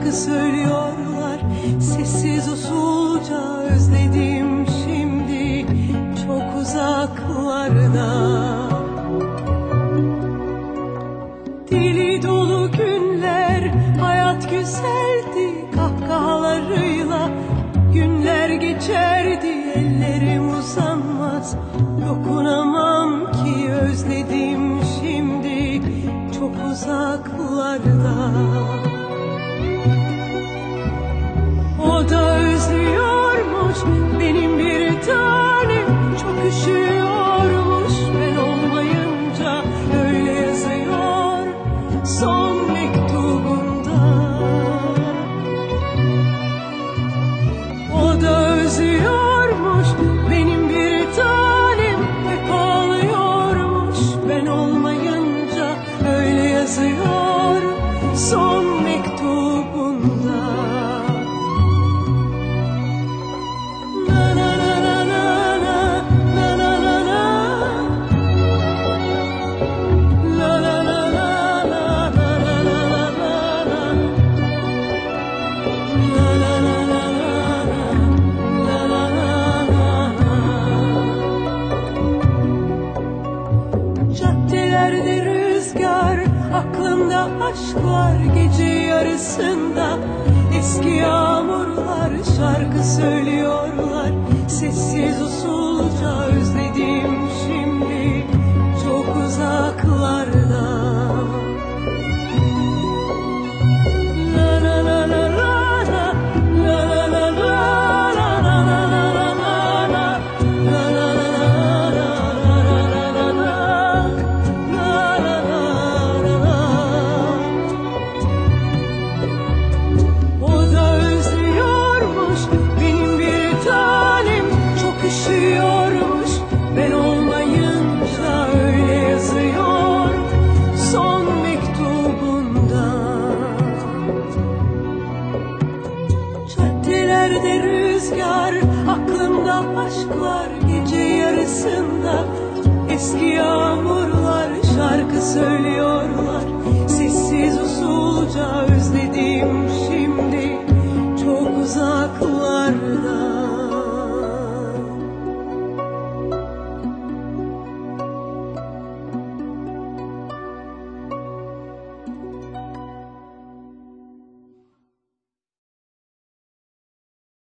şarkı söylüyorlar. Sessiz usulca özledim şimdi çok uzaklarda. Dili dolu günler, hayat güzeldi kahkahalarıyla. Günler geçerdi, ellerim uzanmaz, dokunamam ki özledim şimdi çok uzaklarda. O da özlüyormuş benim bir tanem, çok üşüyormuş ben olmayınca, öyle yazıyor son mektubunda. O da özlüyormuş benim bir tanem, hep ağlıyormuş ben olmayınca, öyle yazıyor son mektubunda. Caddelerde rüzgar, aklımda aşklar, gece yarısında eski yağmurlar şarkı söylüyorlar. Sessiz usulca özledim şimdi çok uzaklarda. Üşüyormuş ben olmayınca, öyle yazıyor son mektubunda. Caddelerde rüzgar, aklımda aşklar, gece yarısında eski yağmurlar şarkı söylüyorlar. Sessiz usulca özledim şimdi çok uzaklarda.